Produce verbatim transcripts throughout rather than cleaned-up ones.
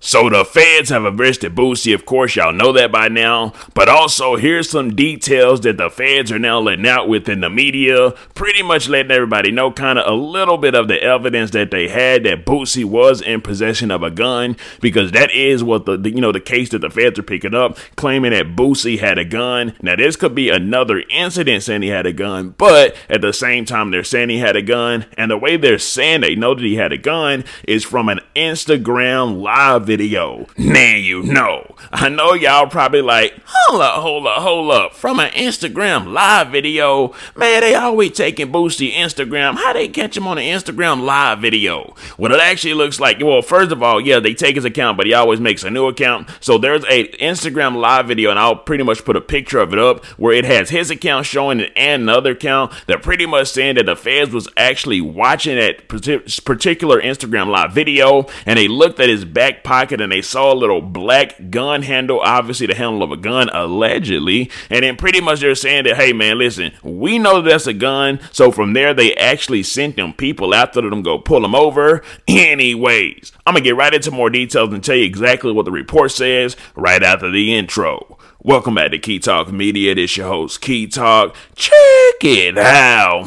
So the feds have arrested Boosie, of course, y'all know that by now, but also here's some details that the feds are now letting out within the media, pretty much letting everybody know kind of a little bit of the evidence that they had that Boosie was in possession of a gun, because that is what the, the you know, the case that the feds are picking up, claiming that Boosie had a gun. Now, this could be another incident saying he had a gun, but at the same time, they're saying he had a gun, and the way they're saying they know that he had a gun is from an Instagram live video. Video. Now you know. I know y'all probably like, hold up, hold up, hold up. From an Instagram live video, man, they always taking Boosie Instagram. How they catch him on an Instagram live video? Well, it actually looks like, well, first of all, yeah, they take his account, but he always makes a new account. So there's a Instagram live video, and I'll pretty much put a picture of it up where it has his account showing it and another account. They're pretty much saying that the feds was actually watching that particular Instagram live video, and they looked at his back pocket and they saw a little black gun handle, obviously the handle of a gun, allegedly, and then pretty much they're saying that, hey man, listen, we know that's a gun. So from there, they actually sent them people after them go pull them over. Anyways, I'm gonna get right into more details and tell you exactly what the report says right after the intro. Welcome back to Key Talk Media. This your host, Key Talk. Check it out,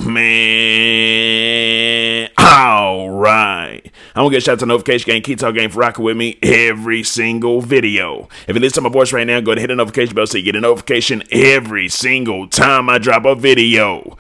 man. All right. I'm going to get shout out to Notification Gang, Key Talk Gang for rocking with me every single video. If you listen to my voice right now, go ahead and hit the notification bell so you get a notification every single time I drop a video.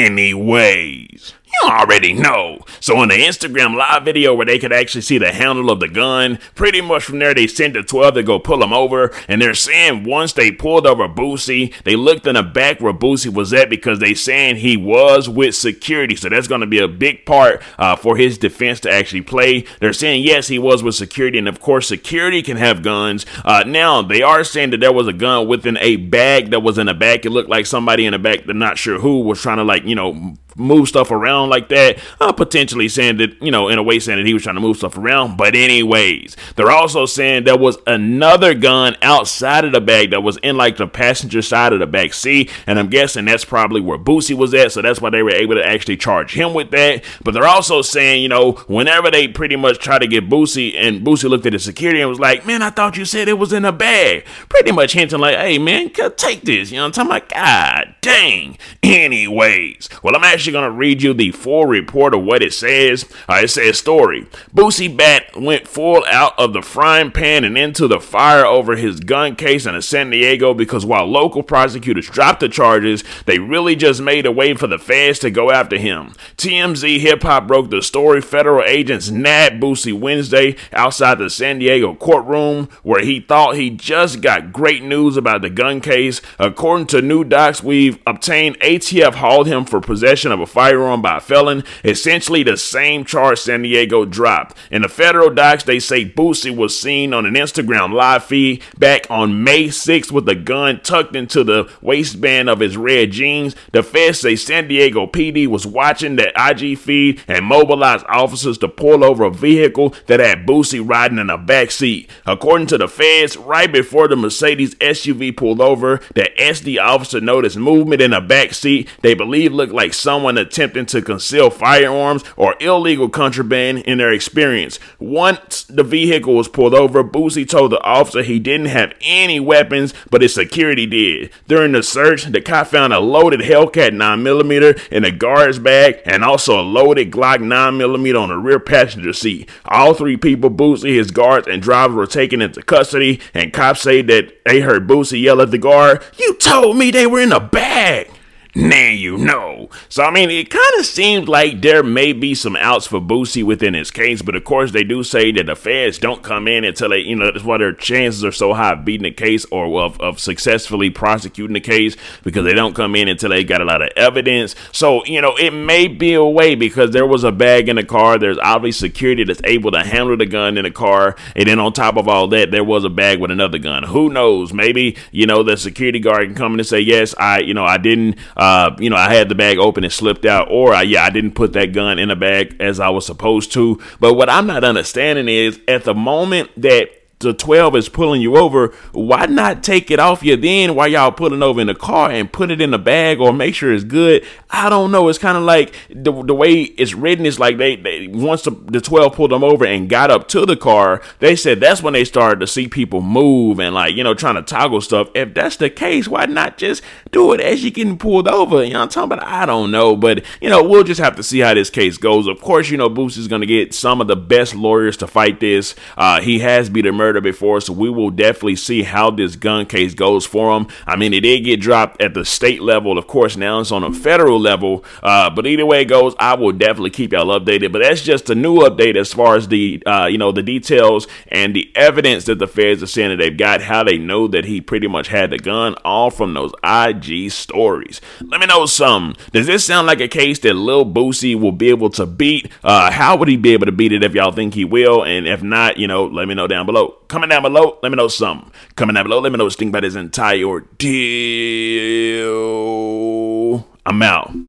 Anyways, you already know. So in the Instagram live video where they could actually see the handle of the gun, pretty much from there they sent the twelve to go pull him over, and they're saying once they pulled over Boosie, they looked in the back where Boosie was at because they saying he was with security. So that's going to be a big part uh, for his defense to actually play. They're saying yes, he was with security, and of course security can have guns. Uh, now they are saying that there was a gun within a bag that was in the back. It looked like somebody in the back, they're not sure who, was trying to like, you know, move stuff around like that, uh, potentially saying that, you know, in a way saying that he was trying to move stuff around. But anyways, they're also saying there was another gun outside of the bag that was in like the passenger side of the back seat, and I'm guessing that's probably where Boosie was at, so that's why they were able to actually charge him with that. But they're also saying, you know, whenever they pretty much try to get Boosie, and Boosie looked at the security and was like, man, I thought you said it was in a bag, pretty much hinting like, hey man, take this, you know what I'm talking about? God dang. Anyways, well, I'm actually going to read you the full report of what it says. Uh, it says, story. Boosie Bat went full out of the frying pan and into the fire over his gun case in San Diego because while local prosecutors dropped the charges, they really just made a way for the feds to go after him. T M Z Hip Hop broke the story. Federal agents nabbed Boosie Wednesday outside the San Diego courtroom where he thought he just got great news about the gun case. According to new docs we've obtained, A T F hauled him for possession of a firearm by a felon, essentially the same charge San Diego dropped. In the federal docs, they say Boosie was seen on an Instagram live feed back on May sixth with a gun tucked into the waistband of his red jeans. The feds say San Diego P D was watching that I G feed and mobilized officers to pull over a vehicle that had Boosie riding in the back seat. According to the feds, right before the Mercedes S U V pulled over, the S D officer noticed movement in the back seat they believe looked like someone attempting to conceal firearms or illegal contraband in their experience. Once the vehicle was pulled over, Boosie told the officer he didn't have any weapons, but his security did. During the search, the cop found a loaded Hellcat nine millimeter in the guard's bag and also a loaded Glock nine millimeter on the rear passenger seat. All three people, Boosie, his guards, and driver, were taken into custody, and cops say that they heard Boosie yell at the guard, "You told me they were in a bag." Now you know. So, I mean, it kind of seems like there may be some outs for Boosie within his case, but of course they do say that the feds don't come in until they, you know, that's why their chances are so high of beating the case or of, of successfully prosecuting the case, because they don't come in until they got a lot of evidence. So, you know, it may be a way because there was a bag in the car. There's obviously security that's able to handle the gun in the car. And then on top of all that, there was a bag with another gun. Who knows? Maybe, you know, the security guard can come in and say, yes, I, you know, I didn't, Uh, you know, I had the bag open and slipped out, or I, yeah, I didn't put that gun in the bag as I was supposed to. But what I'm not understanding is at the moment that the twelve is pulling you over, why not take it off you then while y'all pulling over in the car and put it in a bag or make sure it's good? I don't know. It's kind of like the, the way it's written is like they, they once the, the twelve pulled them over and got up to the car, they said that's when they started to see people move and like, you know, trying to toggle stuff. If that's the case, why not just do it as you getting pulled over? You know what I'm talking about? I don't know. But, you know, we'll just have to see how this case goes. Of course, you know, Boosie's going to get some of the best lawyers to fight this. Uh, he has beat a murder before, so we will definitely see how this gun case goes for him. I mean, it did get dropped at the state level. Of course, now it's on a federal level. Uh, but either way it goes, I will definitely keep y'all updated. But that's just a new update as far as the, uh, you know, the details and the evidence that the feds are saying that they've got, how they know that he pretty much had the gun, all from those I G stories. Let me know something. Does this sound like a case that Lil Boosie will be able to beat? Uh, how would he be able to beat it if y'all think he will? And if not, you know, let me know down below. Comment down below. Let me know something. Comment down below. Let me know what you think about this entire ordeal. I'm out.